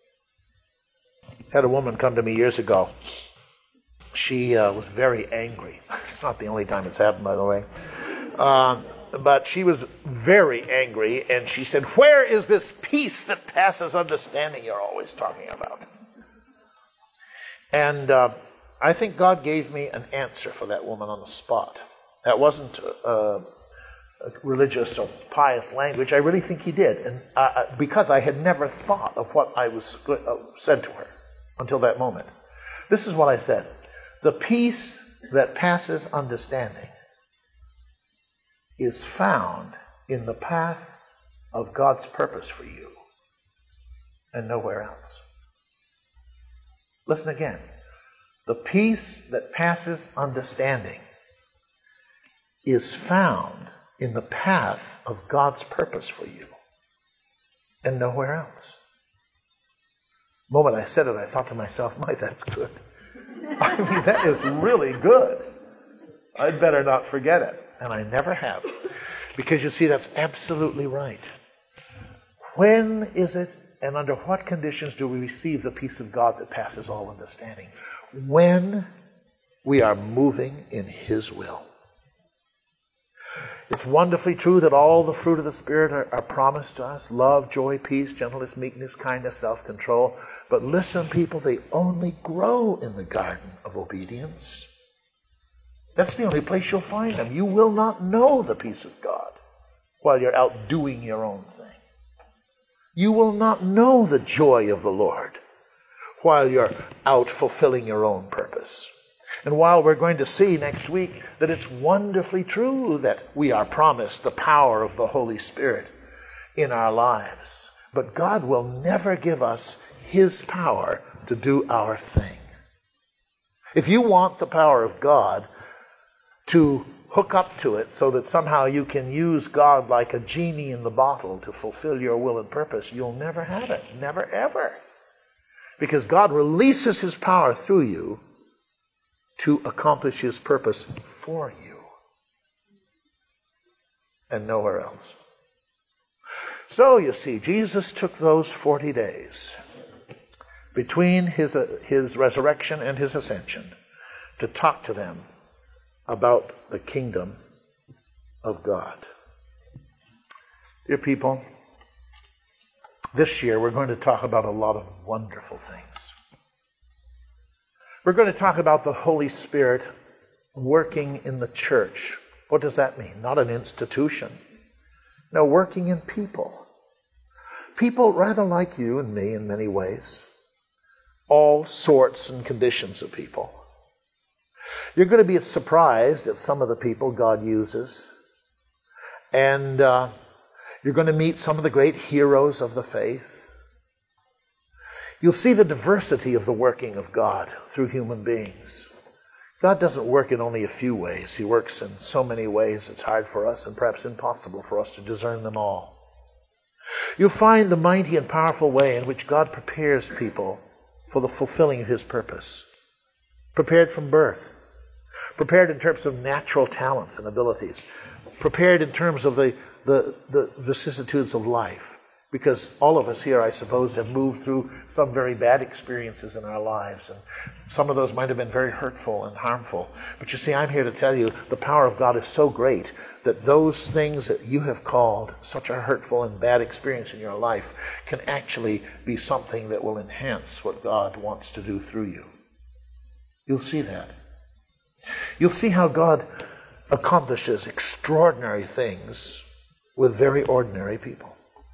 I had a woman come to me years ago. She was very angry. It's not the only time it's happened, by the way. But she was very angry, and she said, where is this peace that passes understanding you're always talking about? And I think God gave me an answer for that woman on the spot. That wasn't a religious or pious language. I really think He did, and because I had never thought of what I was said to her until that moment. This is what I said. The peace that passes understanding is found in the path of God's purpose for you and nowhere else. Listen again. The peace that passes understanding is found in the path of God's purpose for you and nowhere else. The moment I said it, I thought to myself, my, that's good. I mean, that is really good. I'd better not forget it. And I never have. Because you see, that's absolutely right. When is it and under what conditions do we receive the peace of God that passes all understanding? When we are moving in His will. It's wonderfully true that all the fruit of the Spirit are promised to us. Love, joy, peace, gentleness, meekness, kindness, self-control. But listen, people, they only grow in the garden of obedience. That's the only place you'll find them. You will not know the peace of God while you're out doing your own thing. You will not know the joy of the Lord while you're out fulfilling your own purpose. And while we're going to see next week that it's wonderfully true that we are promised the power of the Holy Spirit in our lives, but God will never give us His power to do our thing. If you want the power of God to hook up to it so that somehow you can use God like a genie in the bottle to fulfill your will and purpose, you'll never have it. Never, ever. Because God releases His power through you to accomplish His purpose for you and nowhere else. So, you see, Jesus took those 40 days between his resurrection and His ascension to talk to them about the kingdom of God. Dear people, this year we're going to talk about a lot of wonderful things. We're going to talk about the Holy Spirit working in the church. What does that mean? Not an institution. No, working in people. People rather like you and me in many ways. All sorts and conditions of people. You're going to be surprised at some of the people God uses. And you're going to meet some of the great heroes of the faith. You'll see the diversity of the working of God through human beings. God doesn't work in only a few ways. He works in so many ways it's hard for us and perhaps impossible for us to discern them all. You'll find the mighty and powerful way in which God prepares people for the fulfilling of His purpose. Prepared from birth. Prepared in terms of natural talents and abilities. Prepared in terms of the vicissitudes of life. Because all of us here, I suppose, have moved through some very bad experiences in our lives. And some of those might have been very hurtful and harmful. But you see, I'm here to tell you the power of God is so great that those things that you have called such a hurtful and bad experience in your life can actually be something that will enhance what God wants to do through you. You'll see that. You'll see how God accomplishes extraordinary things with very ordinary people.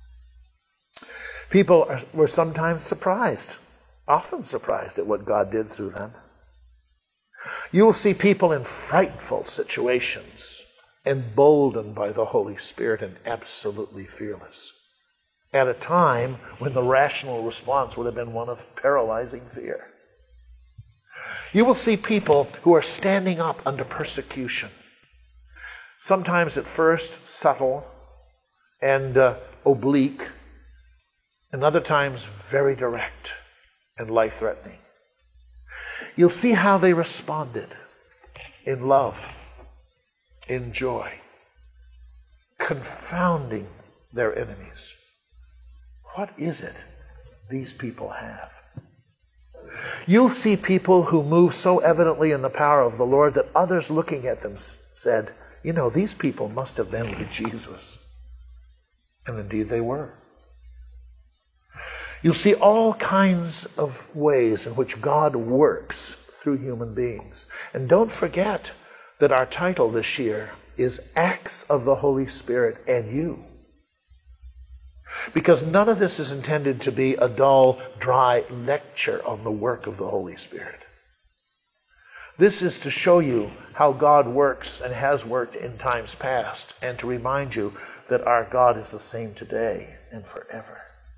People were sometimes surprised, often surprised at what God did through them. You will see people in frightful situations, emboldened by the Holy Spirit and absolutely fearless, at a time when the rational response would have been one of paralyzing fear. You will see people who are standing up under persecution, sometimes at first subtle and oblique, and other times very direct and life-threatening. You'll see how they responded in love, in joy, confounding their enemies. What is it these people have? You'll see people who move so evidently in the power of the Lord that others looking at them said, you know, these people must have been with Jesus. And indeed they were. You'll see all kinds of ways in which God works through human beings. And don't forget that our title this year is Acts of the Holy Spirit and You. Because none of this is intended to be a dull, dry lecture on the work of the Holy Spirit. This is to show you how God works and has worked in times past, and to remind you that our God is the same today and forever.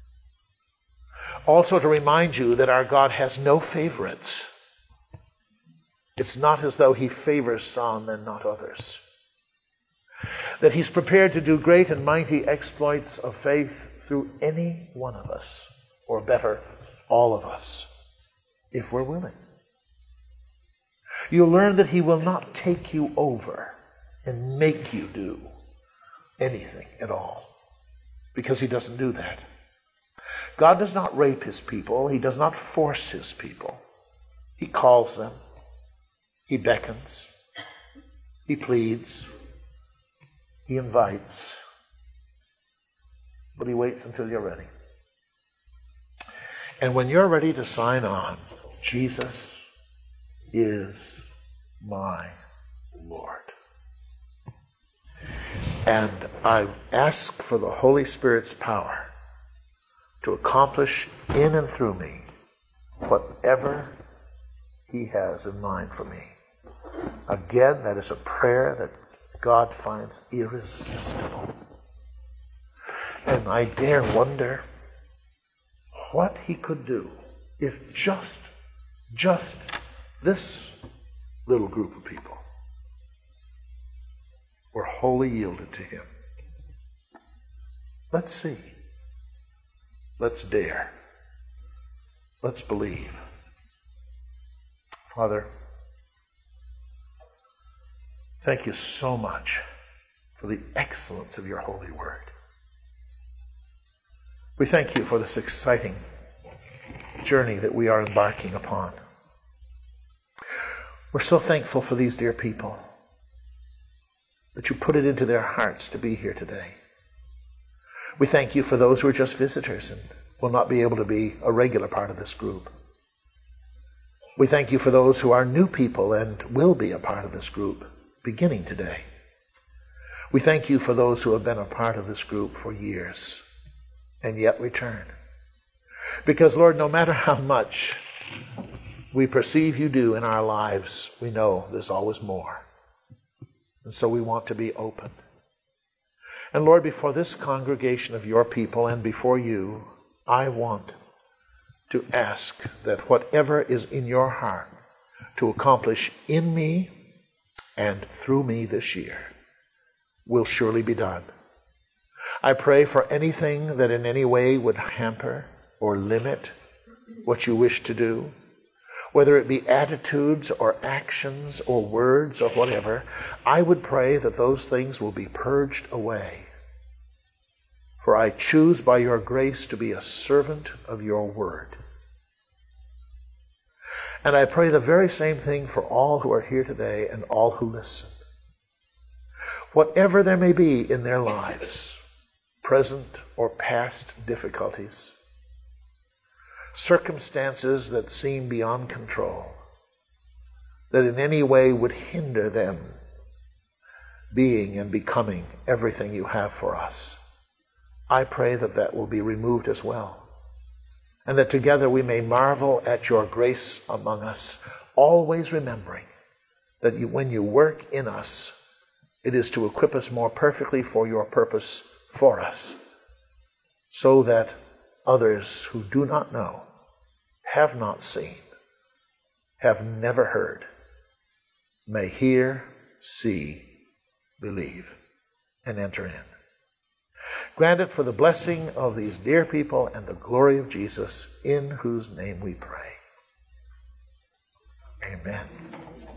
Also to remind you that our God has no favorites. It's not as though He favors some and not others. That He's prepared to do great and mighty exploits of faith through any one of us, or better, all of us, if we're willing. You'll learn that He will not take you over and make you do anything at all, because He doesn't do that. God does not rape His people. He does not force His people. He calls them. He beckons. He pleads. He invites. But He waits until you're ready. And when you're ready to sign on, Jesus is my Lord. And I ask for the Holy Spirit's power to accomplish in and through me whatever He has in mind for me. Again, that is a prayer that God finds irresistible. And I dare wonder what He could do if just this little group of people were wholly yielded to Him. Let's see. Let's dare. Let's believe. Father, thank you so much for the excellence of your holy word. We thank you for this exciting journey that we are embarking upon. We're so thankful for these dear people, that you put it into their hearts to be here today. We thank you for those who are just visitors and will not be able to be a regular part of this group. We thank you for those who are new people and will be a part of this group beginning today. We thank you for those who have been a part of this group for years and yet return. Because, Lord, no matter how much we perceive you do in our lives, we know there's always more. And so we want to be open. And Lord, before this congregation of your people and before you, I want to ask that whatever is in your heart to accomplish in me and through me this year will surely be done. I pray for anything that in any way would hamper or limit what you wish to do, whether it be attitudes or actions or words or whatever. I would pray that those things will be purged away. For I choose by your grace to be a servant of your word. And I pray the very same thing for all who are here today and all who listen. Whatever there may be in their lives, present or past difficulties, circumstances that seem beyond control, that in any way would hinder them being and becoming everything you have for us, I pray that that will be removed as well. And that together we may marvel at your grace among us, always remembering that when you work in us, it is to equip us more perfectly for your purpose for us, so that others who do not know, have not seen, have never heard, may hear, see, believe, and enter in. Grant it for the blessing of these dear people and the glory of Jesus, in whose name we pray. Amen.